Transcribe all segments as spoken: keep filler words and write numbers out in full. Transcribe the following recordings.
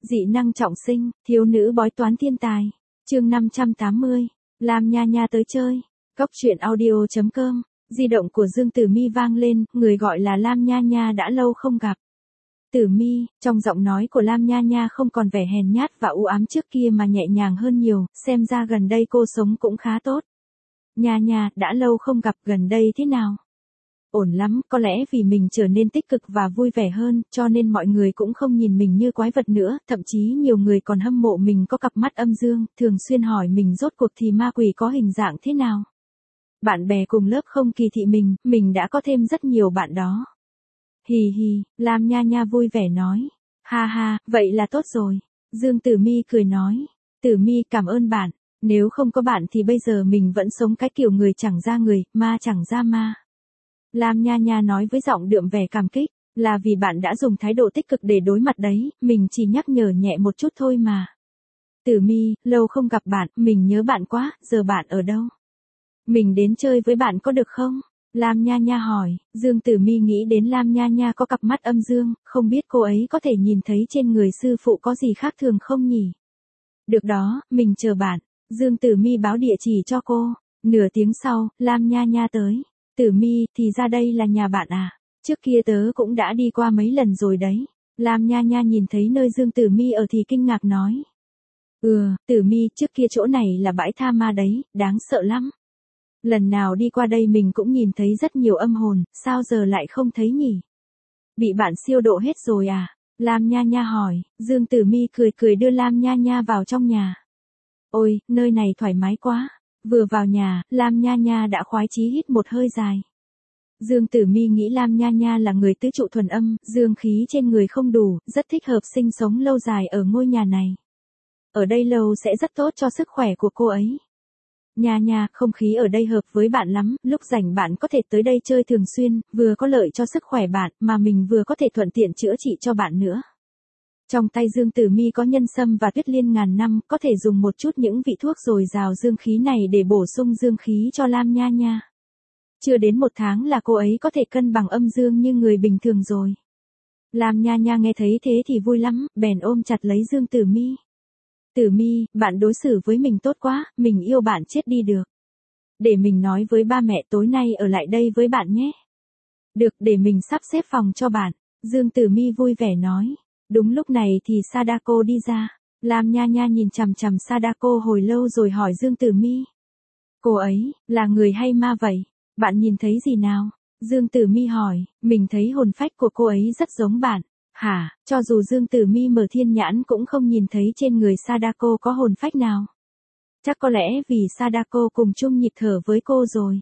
Dị năng trọng sinh, thiếu nữ bói toán thiên tài. Chương năm trăm tám mươi. Lam Nha Nha tới chơi. Cốc truyện audio chấm com. Di động của Dương Tử Mi vang lên, người gọi là Lam Nha Nha đã lâu không gặp. Tử Mi, trong giọng nói của Lam Nha Nha không còn vẻ hèn nhát và u ám trước kia mà nhẹ nhàng hơn nhiều, xem ra gần đây cô sống cũng khá tốt. Nha Nha, đã lâu không gặp, gần đây thế nào? Ổn lắm, có lẽ vì mình trở nên tích cực và vui vẻ hơn, cho nên mọi người cũng không nhìn mình như quái vật nữa, thậm chí nhiều người còn hâm mộ mình có cặp mắt âm dương, thường xuyên hỏi mình rốt cuộc thì ma quỷ có hình dạng thế nào. Bạn bè cùng lớp không kỳ thị mình, mình đã có thêm rất nhiều bạn đó. Hì hì, Lam Nha Nha vui vẻ nói. Ha ha, vậy là tốt rồi. Dương Tử Mi cười nói. Tử Mi cảm ơn bạn, nếu không có bạn thì bây giờ mình vẫn sống cái kiểu người chẳng ra người, ma chẳng ra ma. Lam Nha Nha nói với giọng đượm vẻ cảm kích, là vì bạn đã dùng thái độ tích cực để đối mặt đấy, mình chỉ nhắc nhở nhẹ một chút thôi mà. Tử Mi, lâu không gặp bạn, mình nhớ bạn quá, giờ bạn ở đâu? Mình đến chơi với bạn có được không? Lam Nha Nha hỏi. Dương Tử Mi nghĩ đến Lam Nha Nha có cặp mắt âm dương, không biết cô ấy có thể nhìn thấy trên người sư phụ có gì khác thường không nhỉ? Được đó, mình chờ bạn. Dương Tử Mi báo địa chỉ cho cô. Nửa tiếng sau, Lam Nha Nha tới. Tử Mi, thì ra đây là nhà bạn à? Trước kia tớ cũng đã đi qua mấy lần rồi đấy. Lam Nha Nha nhìn thấy nơi Dương Tử Mi ở thì kinh ngạc nói. Ừ, Tử Mi, trước kia chỗ này là bãi tha ma đấy, đáng sợ lắm. Lần nào đi qua đây mình cũng nhìn thấy rất nhiều âm hồn, sao giờ lại không thấy nhỉ? Bị bạn siêu độ hết rồi à? Lam Nha Nha hỏi. Dương Tử Mi cười cười đưa Lam Nha Nha vào trong nhà. Ôi, nơi này thoải mái quá. Vừa vào nhà, Lam Nha Nha đã khoái chí hít một hơi dài. Dương Tử Mi nghĩ Lam Nha Nha là người tứ trụ thuần âm, dương khí trên người không đủ, rất thích hợp sinh sống lâu dài ở ngôi nhà này. Ở đây lâu sẽ rất tốt cho sức khỏe của cô ấy. Nha Nha, không khí ở đây hợp với bạn lắm, lúc rảnh bạn có thể tới đây chơi thường xuyên, vừa có lợi cho sức khỏe bạn, mà mình vừa có thể thuận tiện chữa trị cho bạn nữa. Trong tay Dương Tử Mi có nhân sâm và tuyết liên ngàn năm, có thể dùng một chút những vị thuốc dồi dào dương khí này để bổ sung dương khí cho Lam Nha Nha. Chưa đến một tháng là cô ấy có thể cân bằng âm dương như người bình thường rồi. Lam Nha Nha nghe thấy thế thì vui lắm, bèn ôm chặt lấy Dương Tử Mi. Tử Mi, bạn đối xử với mình tốt quá, mình yêu bạn chết đi được. Để mình nói với ba mẹ tối nay ở lại đây với bạn nhé. Được, để mình sắp xếp phòng cho bạn. Dương Tử Mi vui vẻ nói. Đúng lúc này thì Sadako đi ra. Lam Nha Nha nhìn chằm chằm Sadako hồi lâu rồi hỏi Dương Tử Mi. Cô ấy, là người hay ma vậy? Bạn nhìn thấy gì nào? Dương Tử Mi hỏi, mình thấy hồn phách của cô ấy rất giống bạn. Hả, cho dù Dương Tử Mi mở thiên nhãn cũng không nhìn thấy trên người Sadako có hồn phách nào. Chắc có lẽ vì Sadako cùng chung nhịp thở với cô rồi.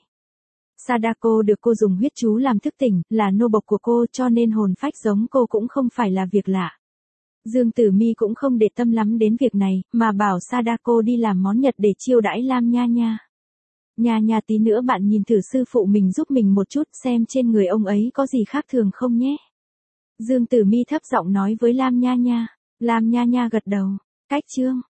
Sadako được cô dùng huyết chú làm thức tỉnh, là nô bộc của cô cho nên hồn phách giống cô cũng không phải là việc lạ. Dương Tử Mi cũng không để tâm lắm đến việc này, mà bảo Sadako đi làm món Nhật để chiêu đãi Lam Nha Nha. Nha Nha, tí nữa bạn nhìn thử sư phụ mình giúp mình một chút xem trên người ông ấy có gì khác thường không nhé. Dương Tử Mi thấp giọng nói với Lam Nha Nha. Lam Nha Nha gật đầu. Cách chương